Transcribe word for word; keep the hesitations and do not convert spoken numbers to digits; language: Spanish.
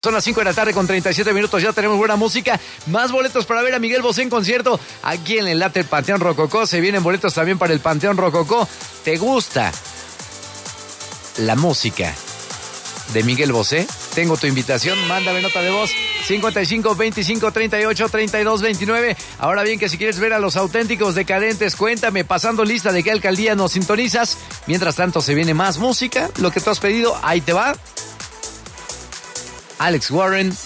Son las cinco de la tarde con treinta y siete minutos, ya tenemos buena música, más boletos para ver a Miguel Bosé en concierto aquí en el Late Panteón Rococó. Se vienen boletos también para el Panteón Rococó. ¿Te gusta la música de Miguel Bosé? Tengo tu invitación, mándame nota de voz cincuenta y cinco, veinticinco, treinta y ocho, treinta y dos, veintinueve. Ahora bien, que si quieres ver a los auténticos decadentes, cuéntame, pasando lista de qué alcaldía nos sintonizas. Mientras tanto se viene más música, lo que tú has pedido, ahí te va. Alex Warren,